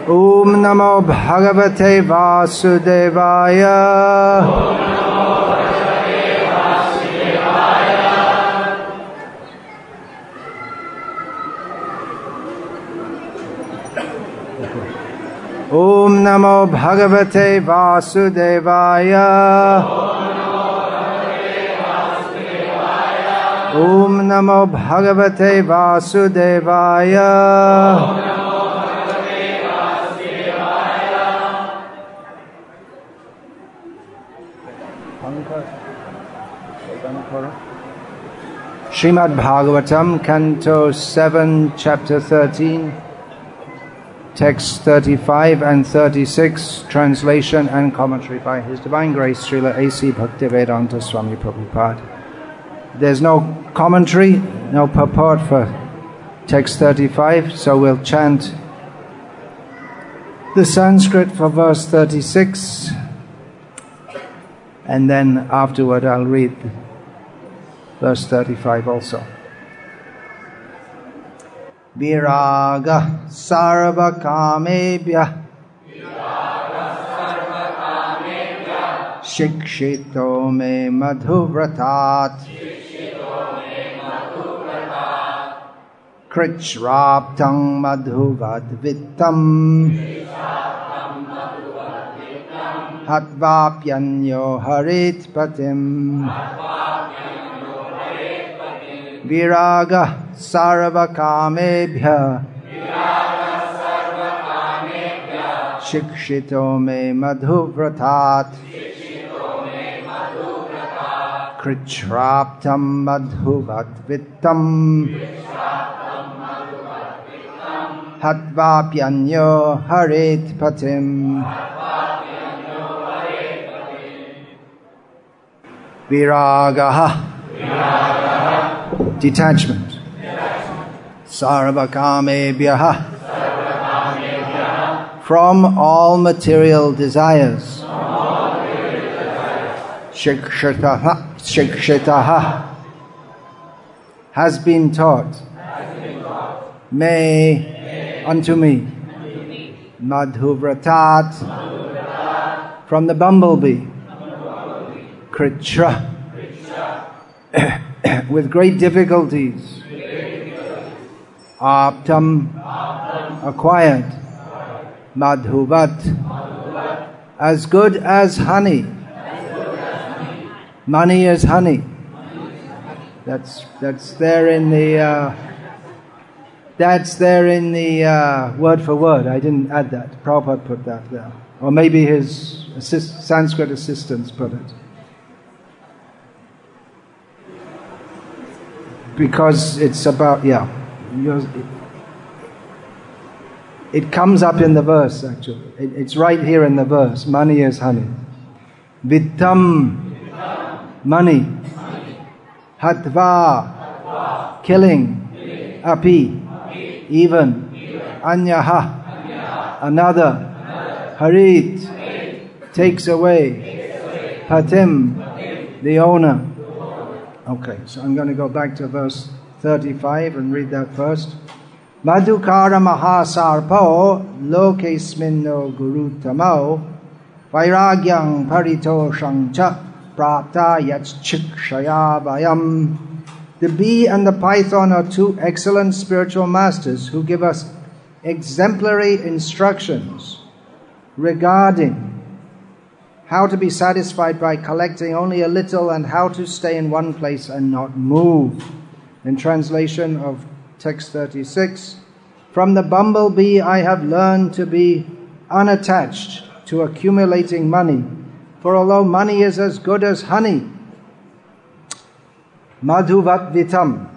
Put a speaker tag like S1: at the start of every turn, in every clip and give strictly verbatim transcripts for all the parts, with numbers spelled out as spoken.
S1: Om Namo Bhagavate Vasudevaya. Om Namo Bhagavate Vasudevaya. Om Namo Bhagavate Vasudevaya. Srimad Bhagavatam, Canto seven, Chapter thirteen, Text thirty-five and thirty-six, translation and commentary by His Divine Grace Srila A C Bhaktivedanta Swami Prabhupada. There's no commentary, no purport for text thirty-five, so we'll chant the Sanskrit for verse thirty-six, and then afterward I'll read verse thirty-five also. Viraga sarva kamebhya shikshito me madhuvratat krichraptang madhuvadvittam hatvapyanyo harit patim. Viraga sarva kamebhya shikshito me madhuvratat krichraptam madhuvadvittam hatvapyanyo harit patim. Viragaha, detachment. Sarva kamebhyaha, from all material desires. Shikshitaha, shikshitaha, has been taught. May, unto me. Madhuvratat, from the bumblebee. Kritra, with great difficulties. Aptam, acquired. Madhuvat, as good as honey. Money is honey. That's that's there in the uh, that's there in the uh, word for word. I didn't add that. Prabhupada put that there, or maybe his assist, Sanskrit assistants put it. Because it's about, yeah, it comes up in the verse actually. It, it's right here in the verse. Money is honey. Vittam, money. Hatva, killing. Api, even. Anyaha, another. Harit, takes away. Patim, the owner. Okay, so I'm going to go back to verse thirty-five and read that first. Madhukara mahasarpo lokesminno gurutamo vairagyang paritoshang cha prapta yachikshayavayam. The bee and the python are two excellent spiritual masters who give us exemplary instructions regarding how to be satisfied by collecting only a little and how to stay in one place and not move. In translation of text thirty-six, from the bumblebee I have learned to be unattached to accumulating money, for although money is as good as honey, madhuvat vitam,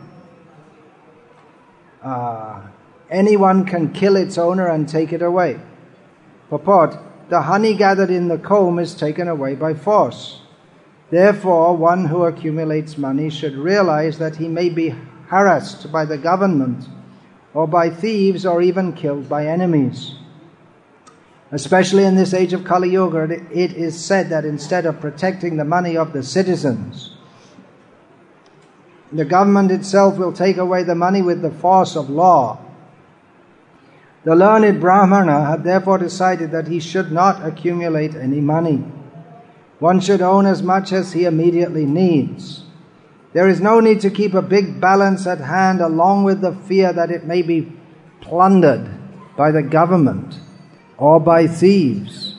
S1: uh, anyone can kill its owner and take it away. Purport, the honey gathered in the comb is taken away by force. Therefore, one who accumulates money should realize that he may be harassed by the government or by thieves or even killed by enemies. Especially in this age of Kali Yuga, it is said that instead of protecting the money of the citizens, the government itself will take away the money with the force of law. The learned Brahmana had therefore decided that he should not accumulate any money. One should own as much as he immediately needs. There is no need to keep a big balance at hand along with the fear that it may be plundered by the government or by thieves.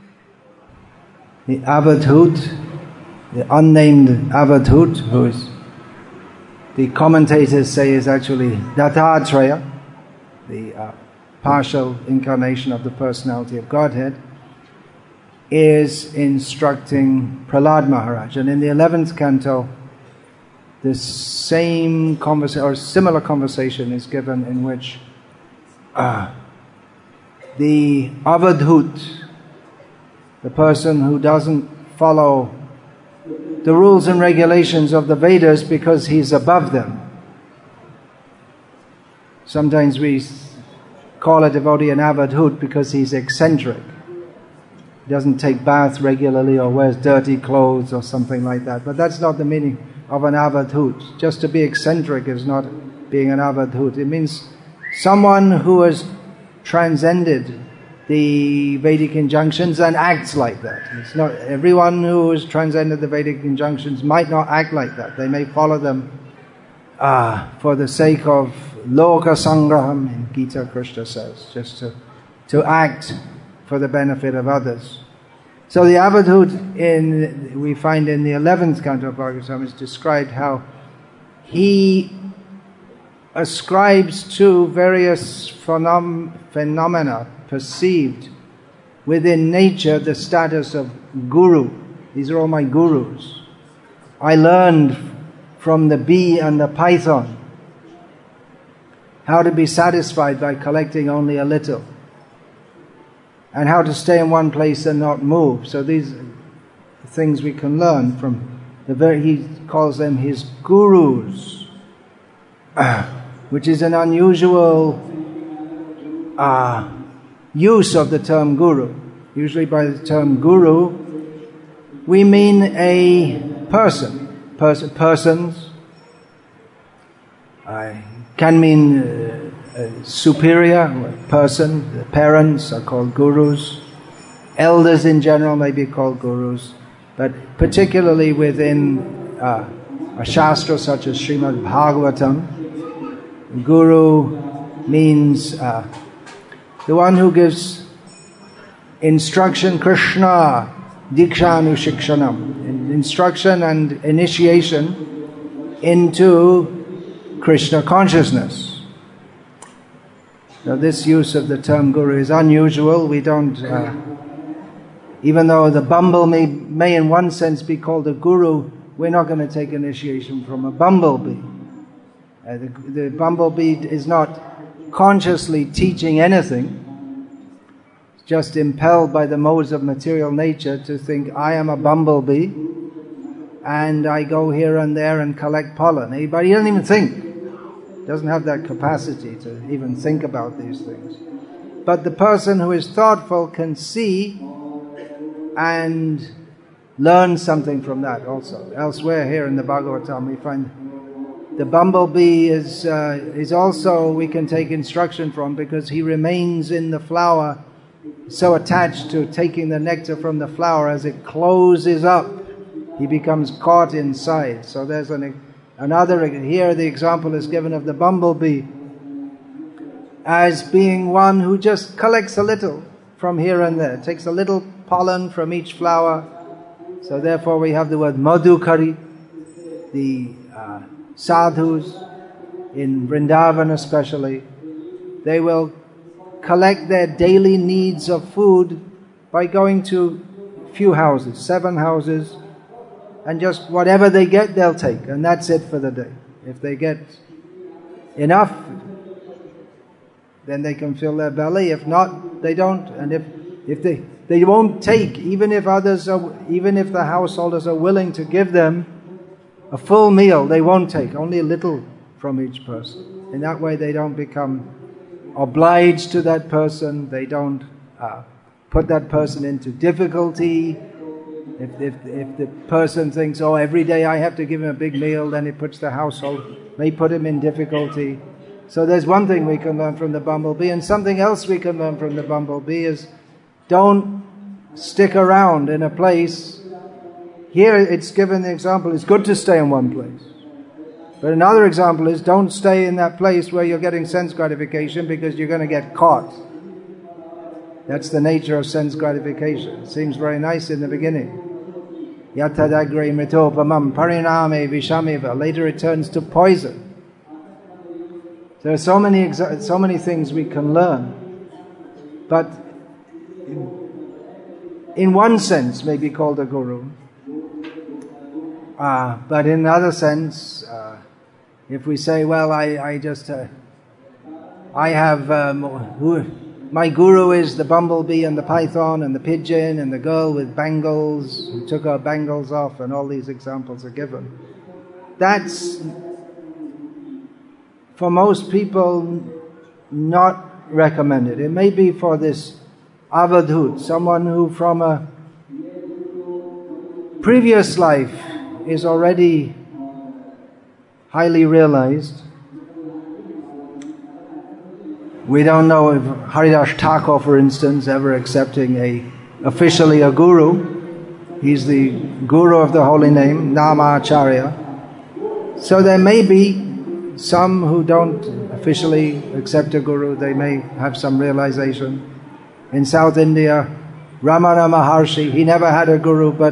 S1: The Avadhut, the unnamed Avadhut, who is, the commentators say is actually Dattatreya, the uh, partial incarnation of the personality of Godhead, is instructing Prahlad Maharaj. And in the eleventh canto, the same conversation or similar conversation is given in which uh, the Avadhut, the person who doesn't follow the rules and regulations of the Vedas because he's above them. Sometimes we call a devotee an Avadhut because he's eccentric. He doesn't take bath regularly or wears dirty clothes or something like that. But that's not the meaning of an Avadhut. Just to be eccentric is not being an Avadhut. It means someone who has transcended the Vedic injunctions and acts like that. It's not everyone who has transcended the Vedic injunctions might not act like that. They may follow them uh, for the sake of Loka Sangraham, in Gita Krishna says, just to, to act for the benefit of others. So the Avadhut, in, we find in the eleventh canto of Bhagavatam, is described how he ascribes to various phenom- phenomena perceived within nature the status of guru. These are all my gurus. I learned from the bee and the python how to be satisfied by collecting only a little, and how to stay in one place and not move. So these are things we can learn from the very, he calls them his gurus, which is an unusual uh, use of the term guru. Usually by the term guru, we mean a person, Pers- persons. I can mean uh, a superior, a person. The parents are called gurus. Elders in general may be called gurus. But particularly within uh, a shastra such as Srimad Bhagavatam, guru means uh, the one who gives instruction, Krishna, Dikshanu Shikshanam, instruction and initiation into Krishna consciousness. So this use of the term guru is unusual. We don't, uh, even though the bumblebee may, may in one sense be called a guru, we're not going to take initiation from a bumblebee. Uh, the, the bumblebee is not consciously teaching anything, just impelled by the modes of material nature to think, I am a bumblebee and I go here and there and collect pollen. But he doesn't even think, doesn't have that capacity to even think about these things. But the person who is thoughtful can see and learn something from that also. Elsewhere here in the Bhagavatam we find the bumblebee is uh, is also, we can take instruction from, because he remains in the flower so attached to taking the nectar from the flower, as it closes up, he becomes caught inside. So there's an, another, here the example is given of the bumblebee as being one who just collects a little from here and there, takes a little pollen from each flower. So therefore we have the word madhukari, the uh, sadhus in Vrindavan especially. They will collect their daily needs of food by going to few houses, seven houses, and just whatever they get they'll take, and that's it for the day. If they get enough, then they can fill their belly. If not, they don't. And if if they they won't take, even if others are, even if the householders are willing to give them a full meal, they won't take, only a little from each person. In that way they don't become obliged to that person, they don't uh, put that person into difficulty. If, if, if the person thinks, oh, every day I have to give him a big meal, then it puts the household, may put him in difficulty. So there's one thing we can learn from the bumblebee, and something else we can learn from the bumblebee is don't stick around in a place. Here it's given the example, it's good to stay in one place. But another example is don't stay in that place where you're getting sense gratification, because you're going to get caught. That's the nature of sense gratification. It seems very nice in the beginning. Yatadagre mitopamam pariname vishamiva. Later it turns to poison. There are so many exa- so many things we can learn. But in one sense may be called a guru. Uh, but in another sense, uh, if we say, well, I, I just, uh, I have, um, who, my guru is the bumblebee and the python and the pigeon and the girl with bangles who took her bangles off, and all these examples are given. That's, for most people, not recommended. It may be for this avadhut, someone who from a previous life is already highly realized. We don't know if Haridas Thakur, for instance, ever accepting a officially a guru. He's the guru of the holy name, Namacharya. So there may be some who don't officially accept a guru. They may have some realization. In South India, Ramana Maharshi, he never had a guru, but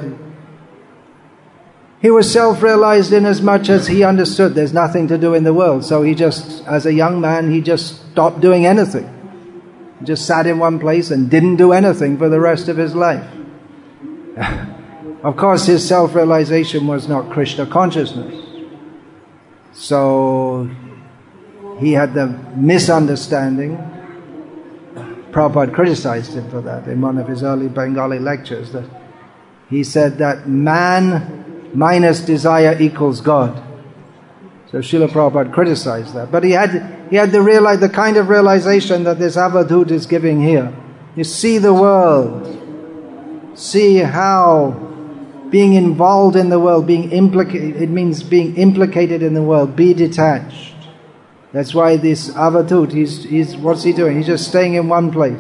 S1: he was self-realized in as much as he understood there's nothing to do in the world. So he just, as a young man, he just stopped doing anything. He just sat in one place and didn't do anything for the rest of his life. Of course, his self-realization was not Krishna consciousness. So he had the misunderstanding. Prabhupada criticized him for that in one of his early Bengali lectures. That he said that man minus desire equals God. So Srila Prabhupada criticized that. But he had he had the realize the kind of realization that this avadhut is giving here. You see the world. See how being involved in the world, being implicated, it means being implicated in the world, be detached. That's why this avadhut, he's, he's, what's he doing? He's just staying in one place.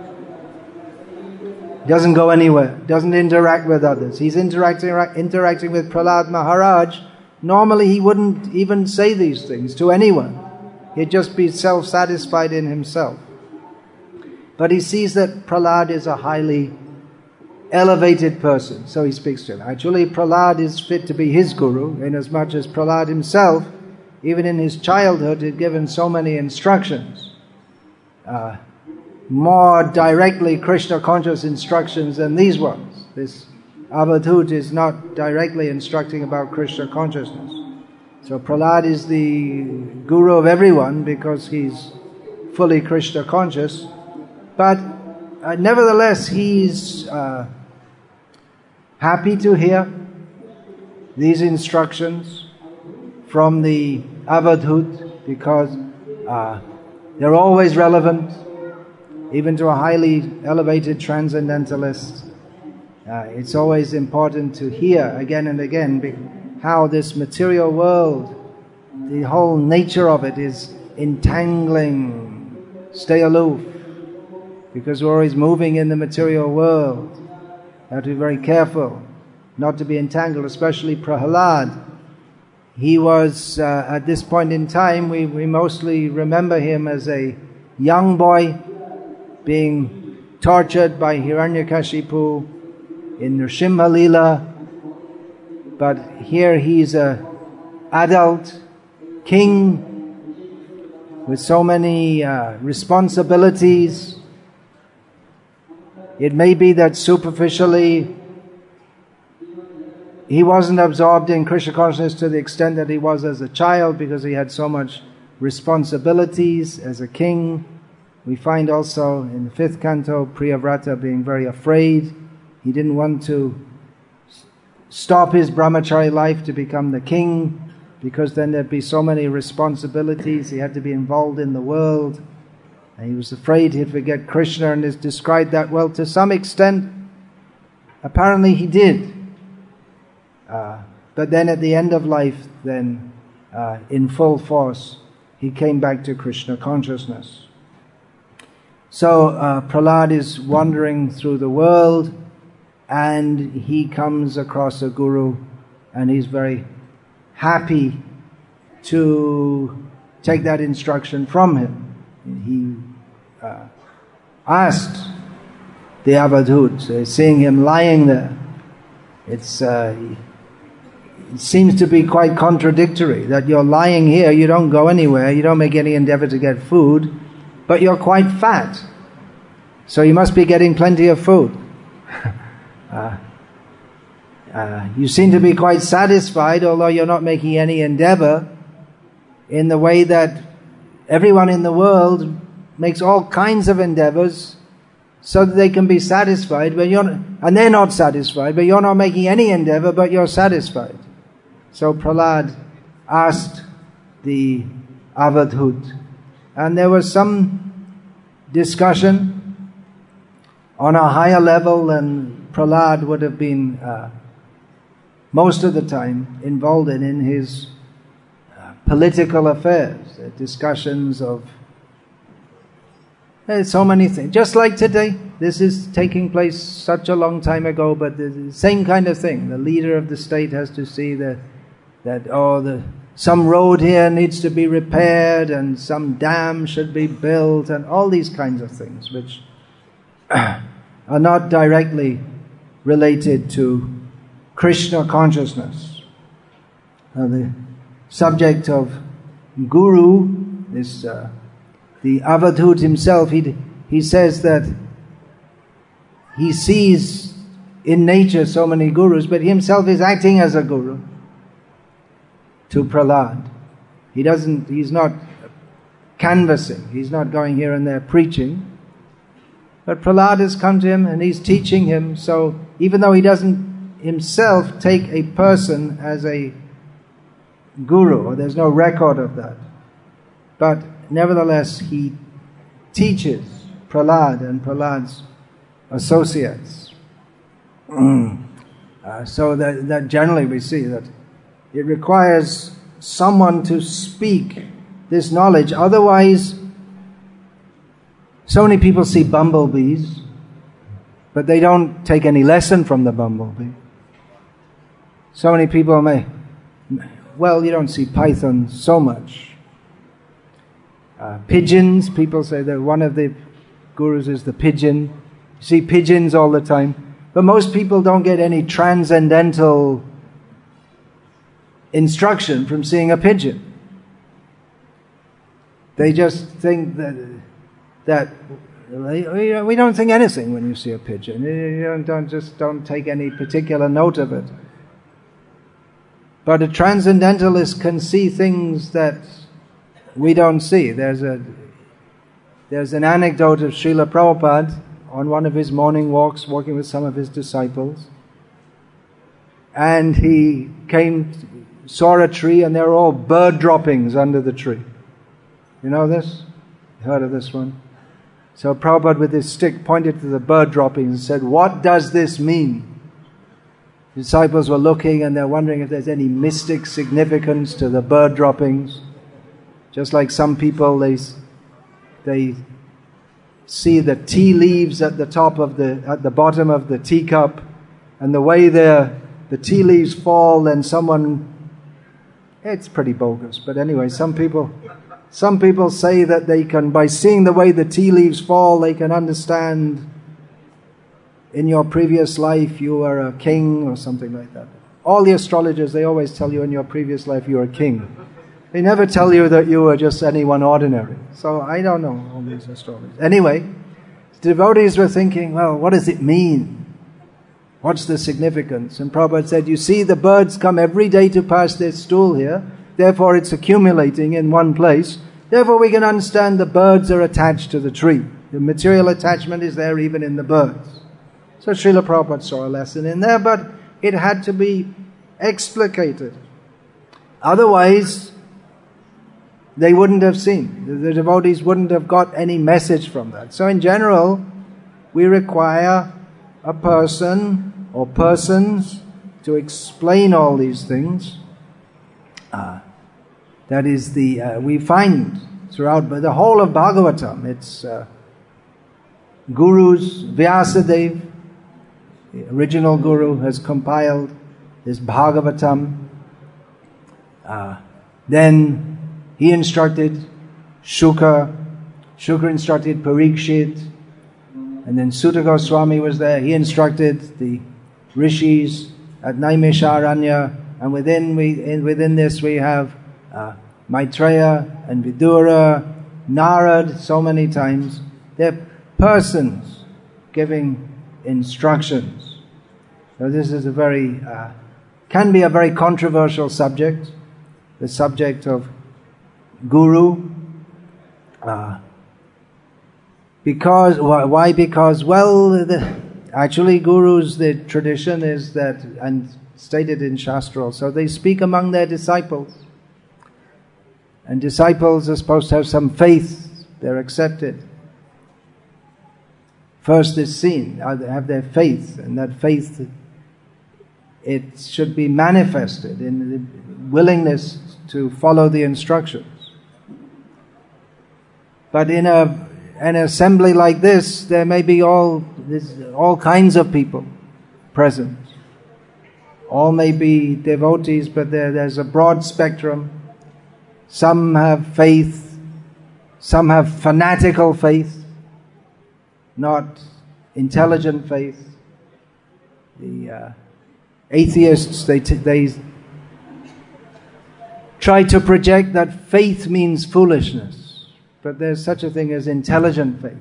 S1: Doesn't go anywhere, doesn't interact with others. He's interacting interacting with Prahlad Maharaj. Normally he wouldn't even say these things to anyone. He'd just be self-satisfied in himself. But he sees that Prahlad is a highly elevated person, so he speaks to him. Actually, Prahlad is fit to be his guru, inasmuch as Prahlad himself, even in his childhood, had given so many instructions. Uh, more directly Krishna conscious instructions than these ones. This avadhut is not directly instructing about Krishna consciousness. So Prahlad is the guru of everyone because he's fully Krishna conscious. But uh, nevertheless, he's uh, happy to hear these instructions from the avadhut because uh, they're always relevant. Even to a highly elevated transcendentalist, uh, it's always important to hear again and again how this material world, the whole nature of it is entangling. Stay aloof, because we're always moving in the material world. You have to be very careful not to be entangled, especially Prahlad. He was, uh, at this point in time, we, we mostly remember him as a young boy being tortured by Hiranyakashipu in Nrsimha Leela. But here he's a adult king with so many uh, responsibilities. It may be that superficially he wasn't absorbed in Krishna consciousness to the extent that he was as a child, because he had so much responsibilities as a king. We find also in the fifth canto Priyavrata being very afraid. He didn't want to stop his brahmachari life to become the king, because then there'd be so many responsibilities. He had to be involved in the world. And he was afraid he'd forget Krishna, and is described that, well, to some extent, apparently he did. Uh, but then at the end of life, then uh, in full force, he came back to Krishna consciousness. So uh, Prahlad is wandering through the world, and he comes across a guru, and he's very happy to take that instruction from him. He uh, asked the Avadhut, so seeing him lying there, it's uh, it seems to be quite contradictory that you're lying here, you don't go anywhere, you don't make any endeavor to get food, but you're quite fat, so you must be getting plenty of food. uh, uh, you seem to be quite satisfied, although you're not making any endeavor, in the way that everyone in the world makes all kinds of endeavors so that they can be satisfied, but you're not, and they're not satisfied, but you're not making any endeavor, but you're satisfied. So Prahlad asked the Avadhut, and there was some discussion on a higher level than Prahlad would have been uh, most of the time involved in, in his uh, political affairs, uh, discussions of There's so many things. Just like today, this is taking place such a long time ago, but the same kind of thing. The leader of the state has to see that, that oh, the, some road here needs to be repaired, and some dam should be built, and all these kinds of things, which are not directly related to Krishna consciousness. Now, the subject of Guru, this uh, the Avadhut himself, he, he says that he sees in nature so many gurus, but he himself is acting as a guru to Prahlad. He doesn't, he's not canvassing, he's not going here and there preaching, but Prahlad has come to him and he's teaching him, so even though he doesn't himself take a person as a guru, or there's no record of that, but nevertheless, he teaches Prahlad and Prahlad's associates. uh, so that, that generally we see that it requires someone to speak this knowledge. Otherwise, so many people see bumblebees, but they don't take any lesson from the bumblebee. So many people may, well, you don't see pythons so much. Uh, pigeons, people say that one of the gurus is the pigeon. You see pigeons all the time. But most people don't get any transcendental instruction from seeing a pigeon. They just think that, that we don't think anything when you see a pigeon. You don't, don't just don't take any particular note of it. But a transcendentalist can see things that we don't see. There's a there's an anecdote of Srila Prabhupada on one of his morning walks, walking with some of his disciples, and he came, saw a tree, and there were all bird droppings under the tree. You know this? You heard of this one? So Prabhupada with his stick pointed to the bird droppings and said, "What does this mean?" The disciples were looking and they're wondering if there's any mystic significance to the bird droppings. Just like some people, they they see the tea leaves at the top of the at the bottom of the teacup, and the way the the tea leaves fall, then someone, it's pretty bogus. But anyway, some people some people say that they can, by seeing the way the tea leaves fall, they can understand in your previous life you were a king or something like that. All the astrologers, they always tell you in your previous life you were a king. They never tell you that you were just anyone ordinary. So I don't know all these astrologers. Anyway, the devotees were thinking, well, what does it mean? What's the significance? And Prabhupada said, you see, the birds come every day to pass their stool here, therefore it's accumulating in one place. Therefore we can understand the birds are attached to the tree. The material attachment is there even in the birds. So Srila Prabhupada saw a lesson in there, but it had to be explicated. Otherwise, they wouldn't have seen. The devotees wouldn't have got any message from that. So in general, we require a person or persons to explain all these things. Uh, That is the, uh, we find throughout the whole of Bhagavatam, it's uh, Guru's, Vyasadeva, the original Guru, has compiled this Bhagavatam. Uh, then he instructed Shuka, Shuka instructed Parikshit, and then Sutta Goswami was there. He instructed the rishis at Naimisharanya, and within we in, within this we have uh, Maitreya and Vidura, Narad, so many times. They're persons giving instructions. So this is a very, uh, can be a very controversial subject, the subject of Guru. Uh, because, why? Because, well, the, actually Gurus, the tradition is that, and stated in Shastra also, they speak among their disciples. And disciples are supposed to have some faith, they're accepted. First is seen, have their faith, and that faith, it should be manifested in the willingness to follow the instructions. But in a an assembly like this, there may be all all kinds of people present. All may be devotees, but there, there's a broad spectrum. Some have faith, some have fanatical faith, not intelligent faith. The uh, atheists, they t- they try to project that faith means foolishness, but there's such a thing as intelligent faith.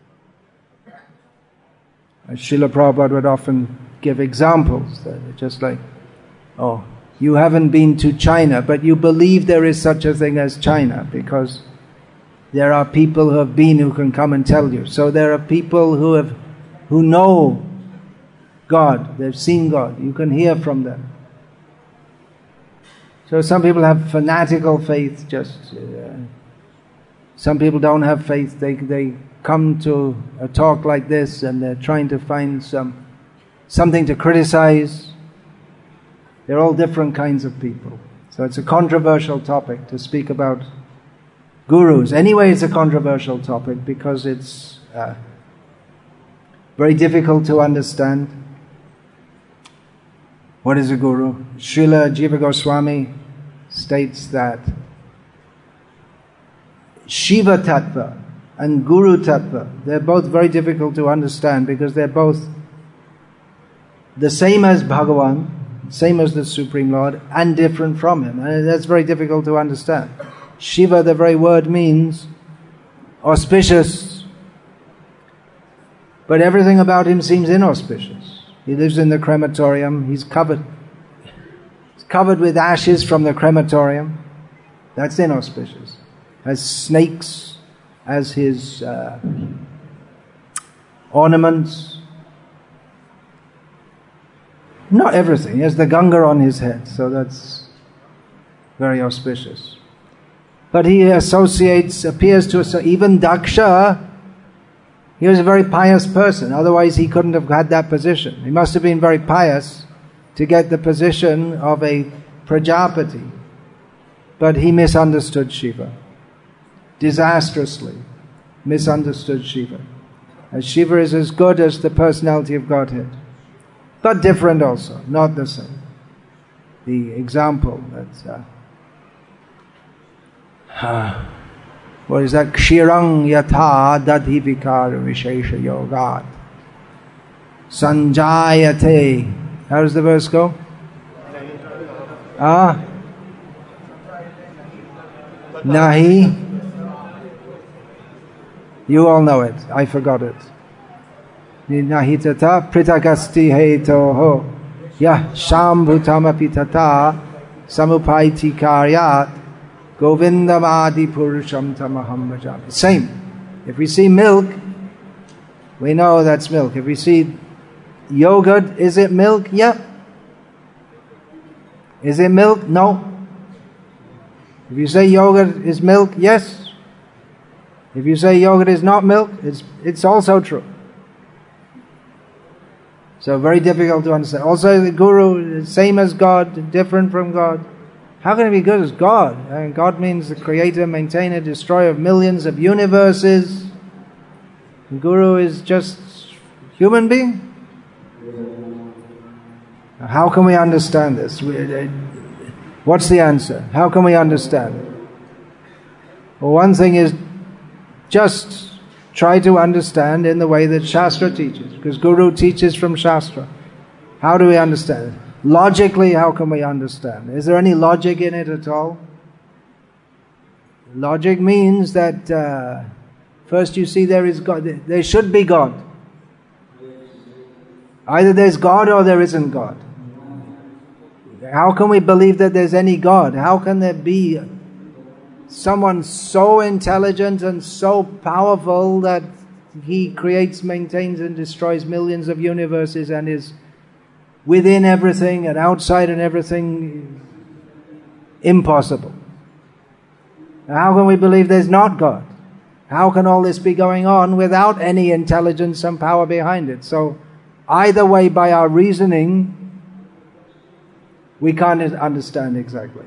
S1: As Srila Prabhupada would often give examples, that are just like, oh, you haven't been to China, but you believe there is such a thing as China, because there are people who have been who can come and tell you. So there are people who have, who know God, they've seen God, you can hear from them. So some people have fanatical faith, just, uh, some people don't have faith, they, they come to a talk like this and they're trying to find some, something to criticize. They're all different kinds of people. So it's a controversial topic to speak about gurus. Anyway, it's a controversial topic because it's uh, very difficult to understand. What is a guru? Srila Jiva Goswami states that Shiva Tattva and Guru Tattva, they're both very difficult to understand because they're both the same as Bhagavan, same as the Supreme Lord, and different from Him. And that's very difficult to understand. Shiva, the very word, means auspicious, but everything about Him seems inauspicious. He lives in the crematorium, he's covered, he's covered with ashes from the crematorium. That's inauspicious. Has snakes as his uh, ornaments. Not everything. He has the Ganga on his head, so that's very auspicious. But he associates, appears to us, even Daksha, he was a very pious person, otherwise he couldn't have had that position. He must have been very pious to get the position of a Prajapati. But he misunderstood Shiva. Disastrously misunderstood Shiva. As Shiva is as good as the personality of Godhead, but different also, not the same. The example that's uh, uh, what is that? Kshirang yatha dadhi vikara vishesha yogat sanjayate. How does the verse go? Ah, nahi. You all know it. I forgot it. Nahitata pritakasti hetoho yah shambhutamapi tata samupaiti karyat govindam adi purusham tamaham bhajami. Same. If we see milk, we know that's milk. If we see yogurt, is it milk? Yeah. Is it milk? No. If you say yogurt is milk, yes. If you say yogurt is not milk, it's it's also true. So very difficult to understand. Also the Guru, same as God, different from God. How can it be good as God? And God means the creator, maintainer, destroyer of millions of universes. The Guru is just human being? How can we understand this? What's the answer? How can we understand it? Well, one thing is just try to understand in the way that Shastra teaches, because Guru teaches from Shastra. How do we understand it? Logically, how can we understand? Is there any logic in it at all? Logic means that uh, first you see there is God. There should be God. Either there's God or there isn't God. How can we believe that there's any God? How can there be someone so intelligent and so powerful that he creates, maintains and destroys millions of universes and is within everything and outside and everything? Impossible. How can we believe there's not God? How can all this be going on without any intelligence and power behind it? So either way, by our reasoning, we can't understand exactly.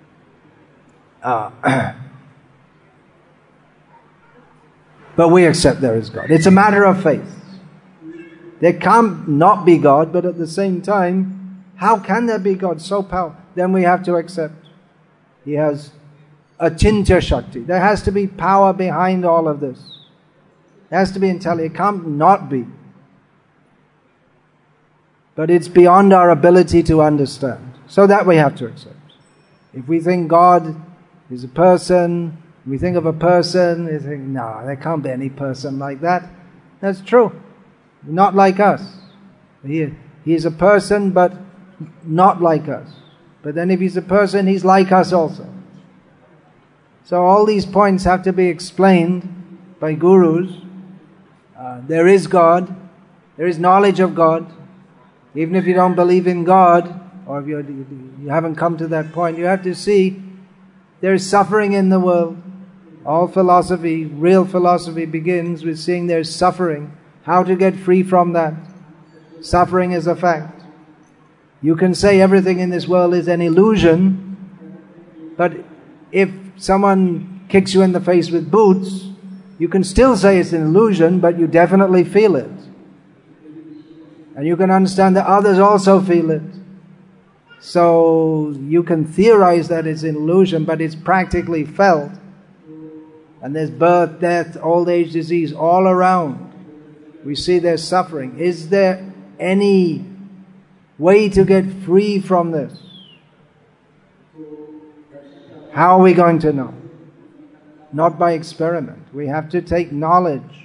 S1: Uh, but we accept there is God. It's a matter of faith. There can't not be God, but at the same time, how can there be God so powerful? Then we have to accept He has Achintya Shakti. There has to be power behind all of this. There has to be intelligence. It can't not be. But it's beyond our ability to understand. So that we have to accept. If we think God is a person, we think of a person, we think, no, there can't be any person like that. That's true. Not like us. He, he is a person, but not like us. But then if he's a person, he's like us also. So all these points have to be explained by gurus. Uh, there is God. There is knowledge of God. Even if you don't believe in God, or if you're, you haven't come to that point, you have to see there is suffering in the world. All philosophy, real philosophy, begins with seeing there is suffering. How to get free from that? Suffering is a fact. You can say everything in this world is an illusion, but if someone kicks you in the face with boots, you can still say it's an illusion, but you definitely feel it. And you can understand that others also feel it. So you can theorize that it's an illusion, but it's practically felt. And there's birth, death, old age, disease all around. We see there's suffering. Is there any way to get free from this? How are we going to know? Not by experiment. We have to take knowledge.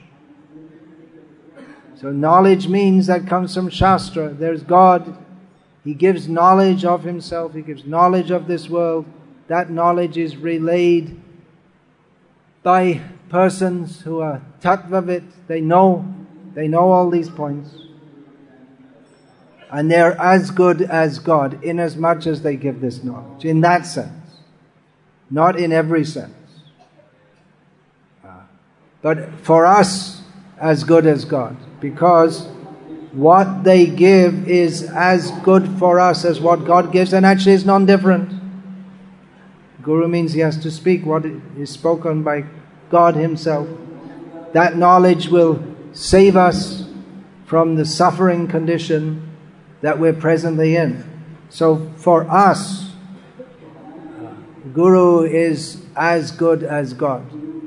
S1: So knowledge means that comes from Shastra. There's God. He gives knowledge of Himself. He gives knowledge of this world. That knowledge is relayed by persons who are tattvavit. They know, they know all these points. And they're as good as God in as much as they give this knowledge. In that sense. Not in every sense. But for us, as good as God. Because what they give is as good for us as what God gives, and actually is non-different. Guru means he has to speak what is spoken by God Himself. That knowledge will save us from the suffering condition that we're presently in. So for us, Guru is as good as God.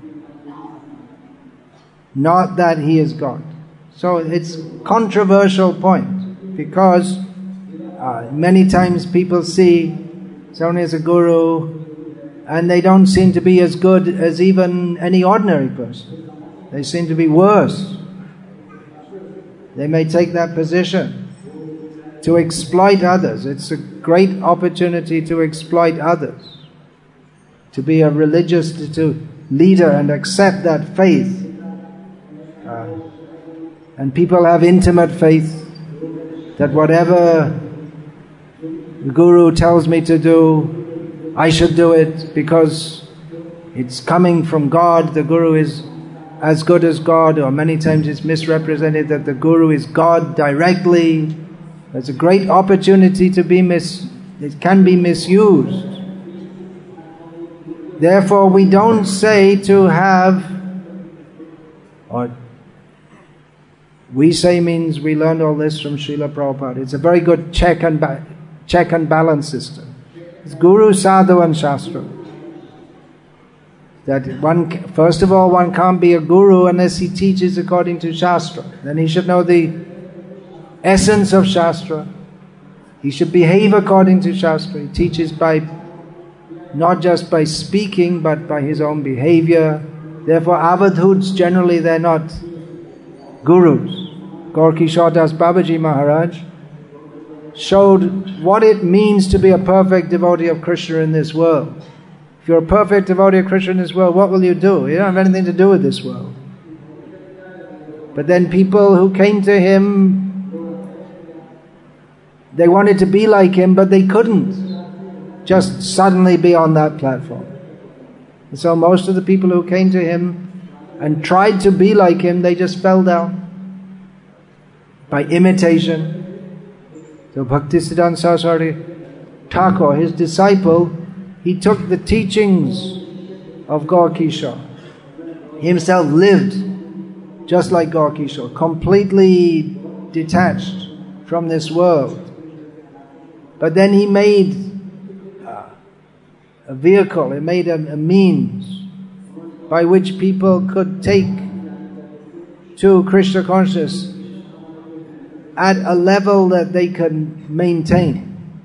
S1: Not that he is God. So it's a controversial point, because uh, many times people see someone as a guru and they don't seem to be as good as even any ordinary person. They seem to be worse. They may take that position to exploit others. It's a great opportunity to exploit others. To be a religious to leader and accept that faith. Uh, and people have intimate faith that whatever the Guru tells me to do, I should do it because it's coming from God. The Guru is as good as God, or many times it's misrepresented that the Guru is God directly. There's a great opportunity to be mis... It can be misused Therefore, we don't say to have, or we say means we learned all this from Srila Prabhupada. It's a very good check and ba- check and balance system. It's Guru, Sadhu and Shastra. That one, first of all, one can't be a guru unless he teaches according to Shastra. Then he should know the essence of Shastra. He should behave according to Shastra. He teaches by, not just by speaking, but by his own behavior. Therefore, Avadhuts, generally they're not gurus. Gaur Kishore Das Babaji Maharaj showed what it means to be a perfect devotee of Krishna in this world. If you're a perfect devotee of Krishna in this world, what will you do? You don't have anything to do with this world. But then people who came to him, they wanted to be like him, but they couldn't just suddenly be on that platform. And so most of the people who came to him and tried to be like him, they just fell down by imitation. So Bhaktisiddhanta Saraswati Thakur, his disciple, he took the teachings of Gaur Kishore. He himself lived just like Gaur Kishore, completely detached from this world. But then he made uh, a vehicle, he made a, a means by which people could take to Krishna consciousness at a level that they can maintain.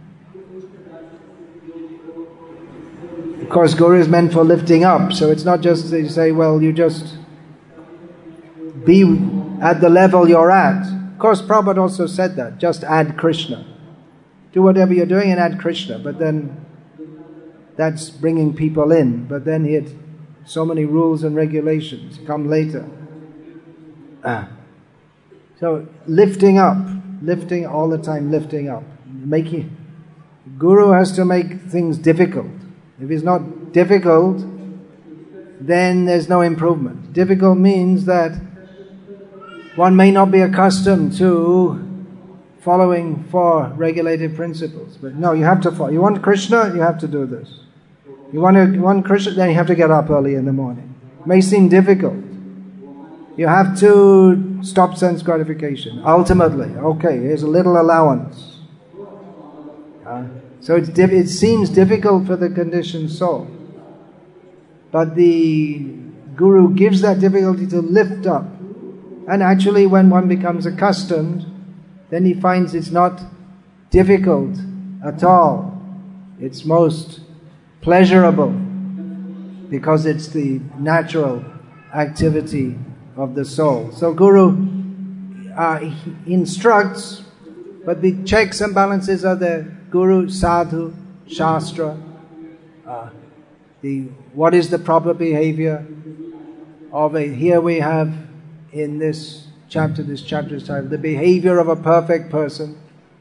S1: Of course, Guru is meant for lifting up, so it's not just they say, well, you just be at the level you're at. Of course, Prabhupada also said that, just add Krishna. Do whatever you're doing and add Krishna, but then that's bringing people in. But then he had so many rules and regulations come later. Ah. So lifting up, lifting all the time, lifting up. Making Guru has to make things difficult. If it's not difficult, then there's no improvement. Difficult means that one may not be accustomed to following four regulated principles. But no, you have to follow. You want Krishna, you have to do this. You want, to, you want Krishna, then you have to get up early in the morning. It may seem difficult. You have to stop sense gratification. Ultimately, okay, here's a little allowance. Uh, so it's diff- it seems difficult for the conditioned soul. But the Guru gives that difficulty to lift up. And actually when one becomes accustomed, then he finds it's not difficult at all. It's most pleasurable because it's the natural activity of the soul. So Guru uh, he instructs, but the checks and balances are the Guru, Sadhu, Shastra, uh, the what is the proper behavior of a, here we have in this chapter, this chapter is titled, the behavior of a perfect person.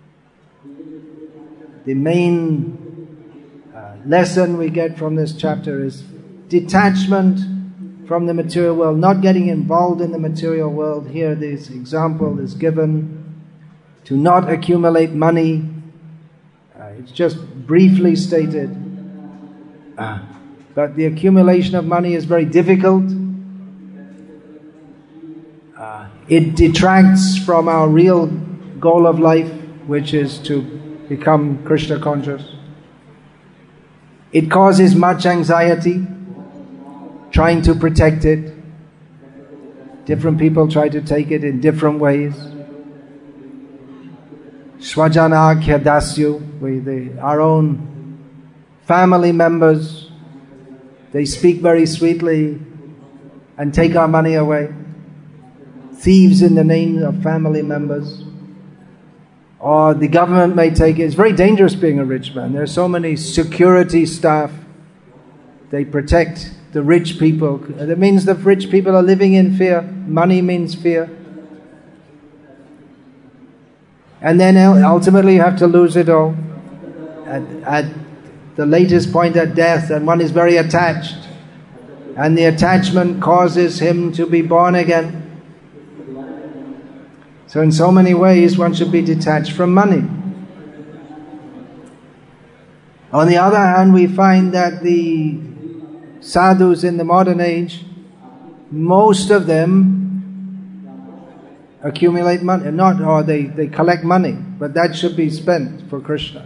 S1: The main uh, lesson we get from this chapter is detachment from the material world, not getting involved in the material world. Here this example is given to not accumulate money. Uh, it's just briefly stated. Uh, but the accumulation of money is very difficult. Uh, it detracts from our real goal of life, which is to become Krishna conscious. It causes much anxiety, trying to protect it. Different people try to take it in different ways. Swajana Kyadasyu, we, the, our own family members, they speak very sweetly and take our money away. Thieves in the name of family members. Or the government may take it. It's very dangerous being a rich man. There are so many security staff. They protect the rich people. That means the rich people are living in fear. Money means fear. And then ultimately you have to lose it all. At, at the latest point at death, and one is very attached. And the attachment causes him to be born again. So in so many ways one should be detached from money. On the other hand, we find that the sadhus in the modern age, most of them accumulate money, not, or they, they collect money, but that should be spent for Krishna.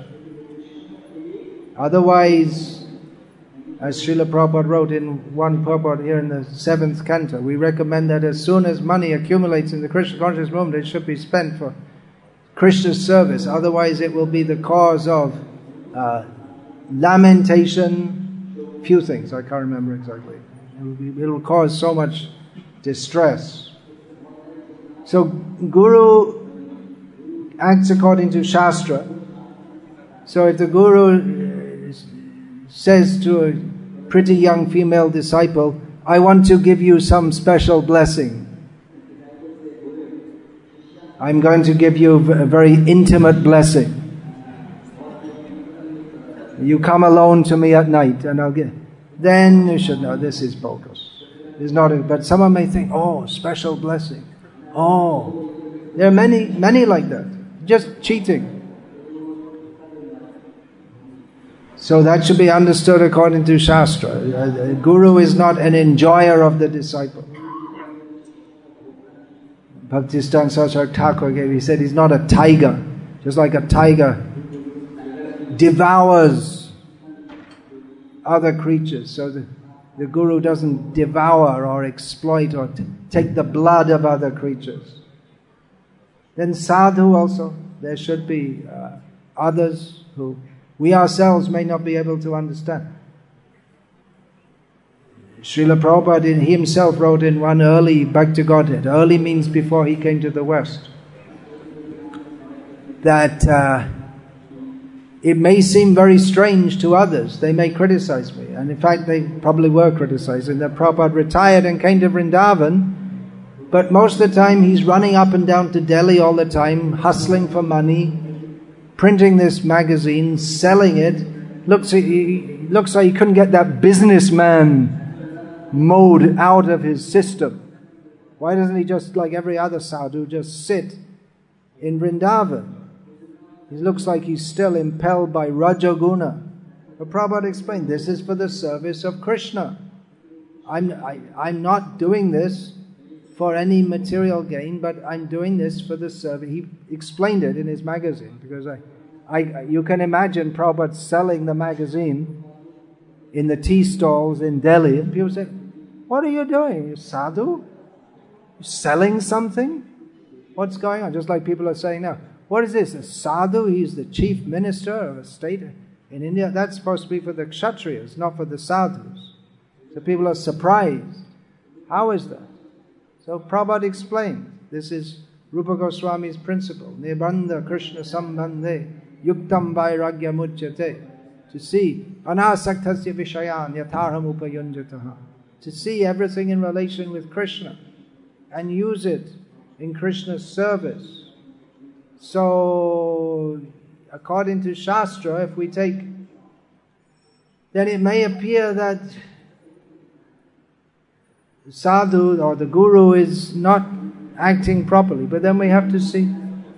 S1: Otherwise, as Srila Prabhupada wrote in one purport here in the seventh canto, we recommend that as soon as money accumulates in the Krishna conscious movement, it should be spent for Krishna's service. Otherwise, it will be the cause of uh, lamentation, few things, I can't remember exactly. It will, be, it will cause so much distress. So, Guru acts according to Shastra. So if the Guru says to a pretty young female disciple, I want to give you some special blessing. I'm going to give you a very intimate blessing. You come alone to me at night and I'll get... Then you should know this is bogus. It's not a, but someone may think, oh, special blessing. Oh, there are many, many like that. Just cheating. So that should be understood according to Shastra. A Guru is not an enjoyer of the disciple. Bhaktistan Saraswati Thakur gave, he said he's not a tiger. Just like a tiger devours other creatures. So the, the Guru doesn't devour or exploit or t- take the blood of other creatures. Then sadhu also, there should be uh, others who we ourselves may not be able to understand. Srila Prabhupada himself wrote in one early Bhakti Godhead, early means before he came to the West, that uh, it may seem very strange to others, they may criticize me, and in fact they probably were criticizing that Prabhupada retired and came to Vrindavan, but most of the time he's running up and down to Delhi all the time, hustling for money, printing this magazine, selling it. Looks, he, looks like he couldn't get that businessman mode out of his system. Why doesn't he just, like every other sadhu, just sit in Vrindavan? He looks like he's still impelled by Rajaguna. But Prabhupada explained, this is for the service of Krishna. I'm, I, I'm not doing this for any material gain, but I'm doing this for the service. He explained it in his magazine, because I, I, you can imagine Prabhupada selling the magazine in the tea stalls in Delhi, and people say, what are you doing? You sadhu? You're selling something? What's going on? Just like people are saying now, what is this? A sadhu? He's the chief minister of a state in India. That's supposed to be for the kshatriyas, not for the sadhus. So people are surprised. How is that? So Prabhupada explained, this is Rupa Goswami's principle. Nirbandha Krishna Sambandhe Yuktam Vairagya Mujjate. To see Anasaktasya Vishayan Yatarham Upayunjataha. To see everything in relation with Krishna and use it in Krishna's service. So, according to Shastra, if we take, then it may appear that sadhu or the Guru is not acting properly. But then we have to see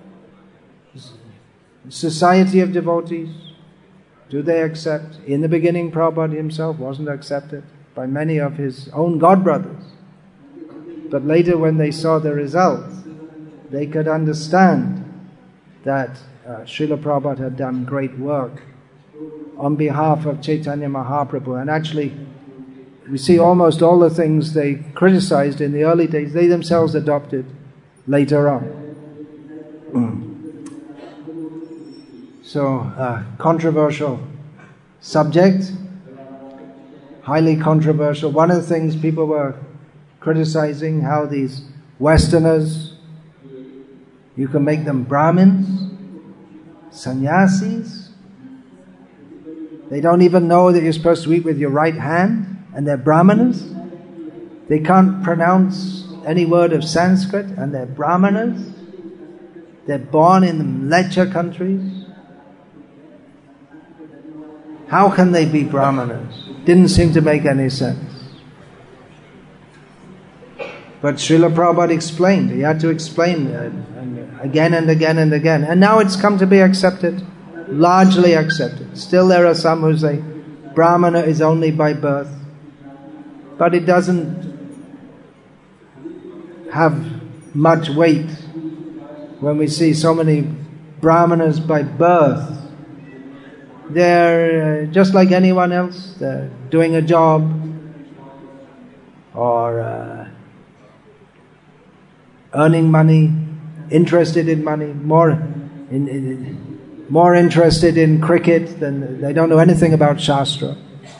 S1: society of devotees. Do they accept? In the beginning, Prabhupada himself wasn't accepted by many of his own god brothers. But later, when they saw the results, they could understand that uh, Srila Prabhupada had done great work on behalf of Chaitanya Mahaprabhu. And actually, we see almost all the things they criticized in the early days, they themselves adopted later on. Mm. So, uh, controversial subject, highly controversial. One of the things people were criticizing, how these Westerners, you can make them Brahmins, sannyasis. They don't even know that you're supposed to eat with your right hand, and they're Brahmanas. They can't pronounce any word of Sanskrit, and they're Brahmanas. They're born in the Mleccha countries. How can they be Brahmanas? Didn't seem to make any sense. But Srila Prabhupada explained. He had to explain it again and again and again. And now it's come to be accepted, largely accepted. Still there are some who say Brahmana is only by birth. but it doesn't have much weight when we see so many brahmanas by birth. They're uh, just like anyone else. They're doing a job or uh, earning money, interested in money, more in, in, more interested in cricket than they don't know anything about Shastra.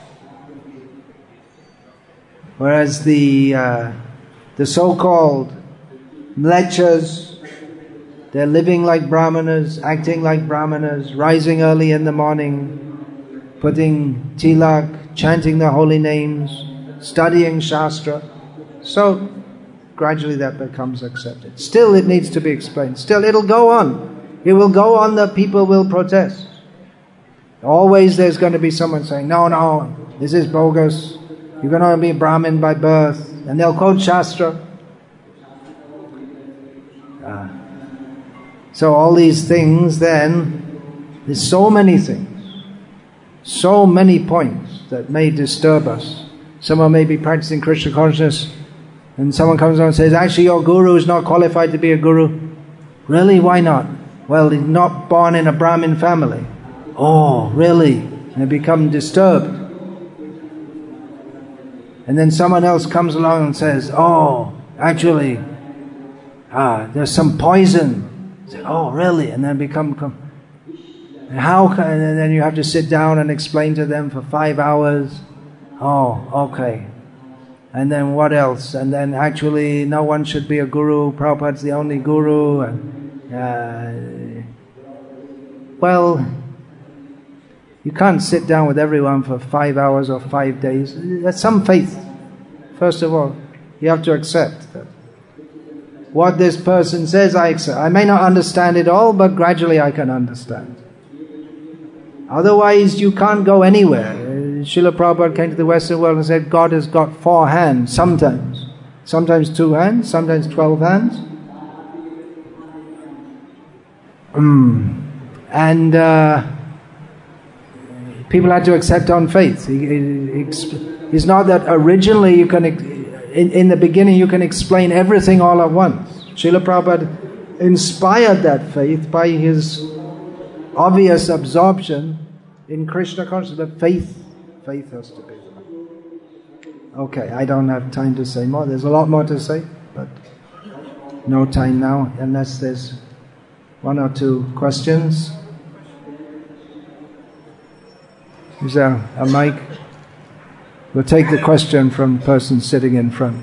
S1: Whereas the uh, the so-called mlechas, they're living like brahmanas, acting like brahmanas, rising early in the morning, putting tilak, chanting the holy names, studying Shastra. So gradually that becomes accepted. Still it needs to be explained. Still it'll go on. It will go on, the people will protest. Always there's going to be someone saying, no, no, this is bogus. You're going to be a Brahmin by birth. And they'll quote Shastra. Uh, so all these things then, there's so many things, so many points that may disturb us. Someone may be practicing Krishna consciousness and someone comes along and says, actually your guru is not qualified to be a guru. Really? Why not? Well, he's not born in a Brahmin family. Oh, really? And they become disturbed. And then someone else comes along and says, oh, actually, ah, there's some poison. Say, oh, really? And then become, come, and how can, and then you have to sit down and explain to them for five hours. Oh, okay. And then what else? And then actually no one should be a guru. Prabhupada's the only guru. And, uh, well, you can't sit down with everyone for five hours or five days. That's some faith. First of all, you have to accept that what this person says, I accept. I may not understand it all, but gradually I can understand. Otherwise, you can't go anywhere. Srila Prabhupada came to the Western world and said, God has got four hands, sometimes. Sometimes two hands, sometimes twelve hands. Mm. And uh, people had to accept on faith. It's not that originally you can, in, in the beginning you can explain everything all at once. Srila Prabhupada inspired that faith by his obvious absorption in Krishna consciousness. But faith, faith has to be there. Okay, I don't have time to say more. There's a lot more to say, but no time now, unless there's one or two questions. Is there a mic? We'll take the question from the person sitting in front.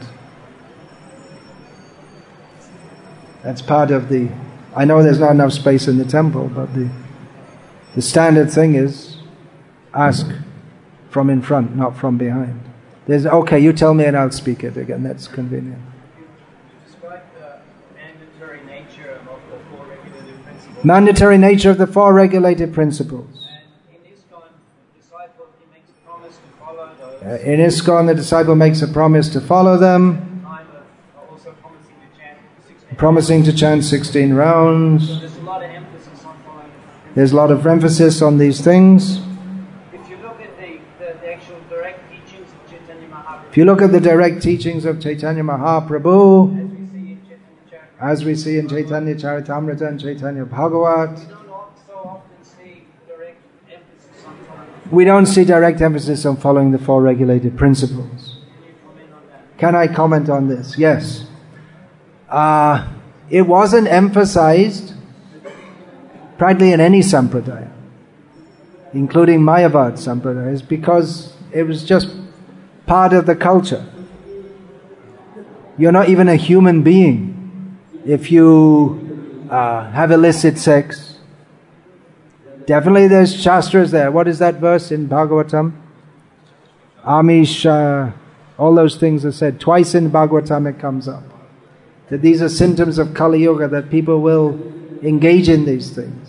S1: That's part of the... I know there's not enough space in the temple, but the the standard thing is ask from in front, not from behind. There's, okay, you tell me and I'll speak it again. That's convenient.
S2: Describe the mandatory nature of the four regulated principles.
S1: Mandatory nature of the four regulated principles.
S2: And in ISKCON, the disciple he makes a promise to follow those.
S1: Uh, in ISKCON, the disciple makes a promise to follow them.
S2: Time of also promising to chant sixteen.
S1: Promising to chant sixteen rounds.
S2: So there's a lot of emphasis on following the
S1: There's a lot of emphasis on these things.
S2: If you look at the, the, the actual direct teachings of Chaitanya Mahaprabhu,
S1: If you look at the direct teachings of Chaitanya Mahaprabhu,
S2: as we see in Chaitanya
S1: as we see in Chaitanya Charitamrita and Chaitanya Bhagavat,
S2: we don't al- so often see direct emphasis on following.
S1: we don't see direct emphasis on following the four regulated principles.
S2: Can you comment on that?
S1: Can I comment on this? Yes. Uh, it wasn't emphasized practically in any sampradaya, including Mayavad sampradayas, because it was just part of the culture. You're not even a human being if you uh, have illicit sex. Definitely there's shastras there. What is that verse in Bhagavatam? Amish, uh, all those things are said. Twice in Bhagavatam it comes up. That these are symptoms of Kali Yuga, that people will engage in these things.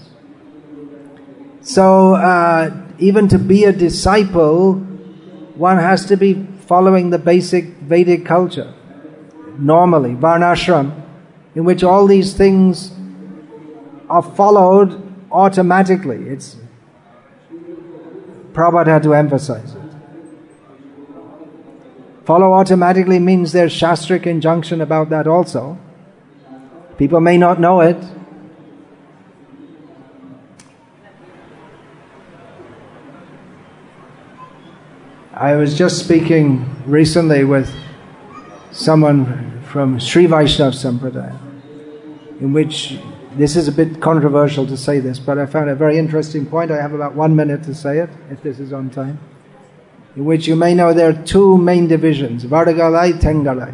S1: So, uh, even to be a disciple, one has to be following the basic Vedic culture. Normally, Varnashram, in which all these things are followed automatically. It's Prabhupada had to emphasize it. Follow automatically means there's Shastric injunction about that also. People may not know it. I was just speaking recently with someone from Sri Vaishnava Sampradaya, in which, this is a bit controversial to say this, but I found a very interesting point. I have about one minute to say it, if this is on time. In which you may know there are two main divisions, Vardagalai, Tengalai.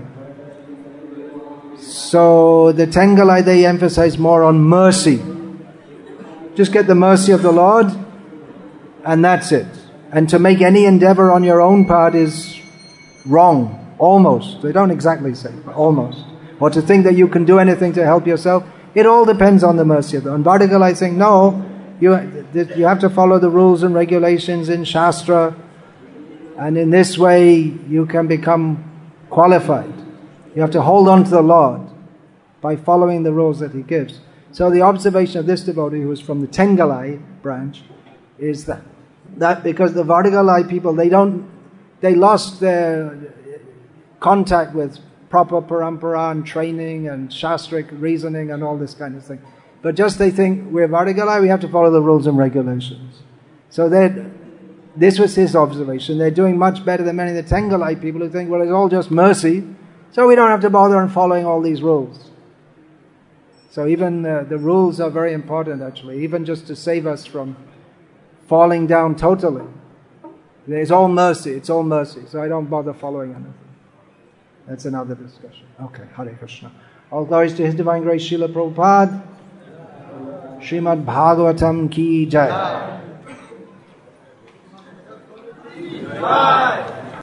S1: So the Tengalai, they emphasize more on mercy. Just get the mercy of the Lord, and that's it. And to make any endeavor on your own part is wrong, almost. They don't exactly say, but almost. Or to think that you can do anything to help yourself, it all depends on the mercy of the Lord. And Vardagalai saying, no, you, you have to follow the rules and regulations in Shastra, and in this way you can become qualified. You have to hold on to the Lord by following the rules that He gives. So the observation of this devotee, who is from the Tengalai branch, is that that because the Vardagalai people, they don't, they lost their contact with proper parampara and training and shastric reasoning and all this kind of thing. But just they think, we're Vardagalai, we have to follow the rules and regulations. So they this was his observation. They're doing much better than many of the Tengalai people who think, well, it's all just mercy, so we don't have to bother on following all these rules. So even uh, the rules are very important, actually, even just to save us from falling down totally. It's all mercy, it's all mercy, so I don't bother following anything. That's another discussion. Okay, Hare Krishna. All glories to His Divine Grace, Srila Prabhupada. Srimad Bhagavatam ki jai.